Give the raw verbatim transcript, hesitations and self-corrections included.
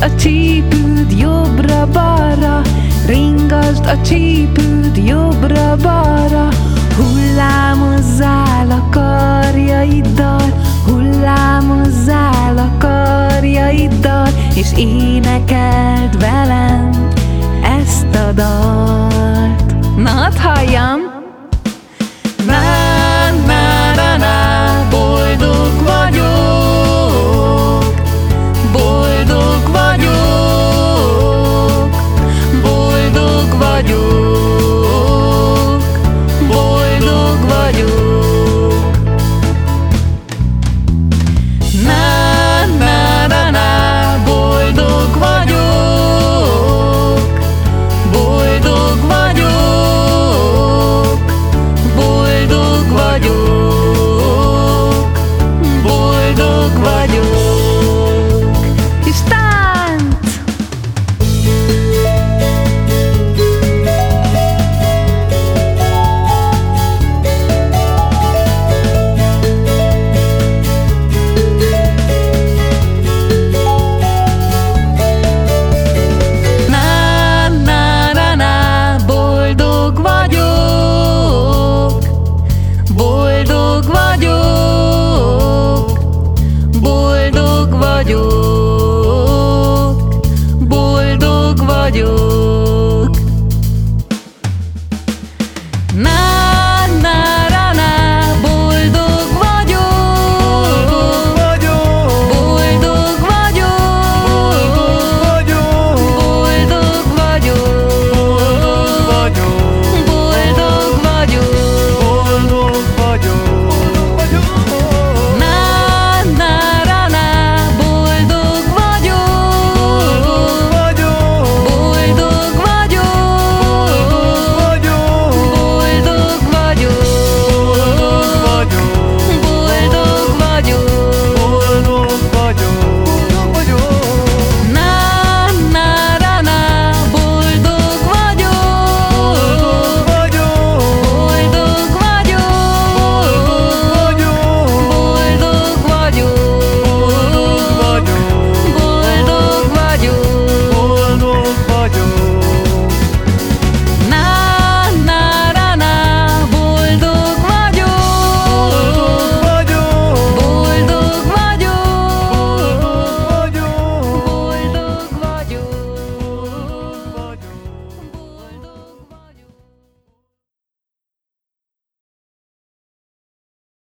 a csípőd jobbra-balra, ringasd a csípőd jobbra-balra. Hullámozzál a karjaiddal, hullámozzál a karjaiddal, és énekeld velem ezt a dalt. Na, hadd halljam! Na, na, na, na, boldog vagyok, boldog vagyok, boldog vagyok, boldog vagyok. Na, na, na, na, boldog vagyok, boldog vagyok, boldog vagyok, boldog vagyok. És tánc! Na, na, na, na, boldog vagyok, boldog vagyok, boldog vagyok, boldog vagyok.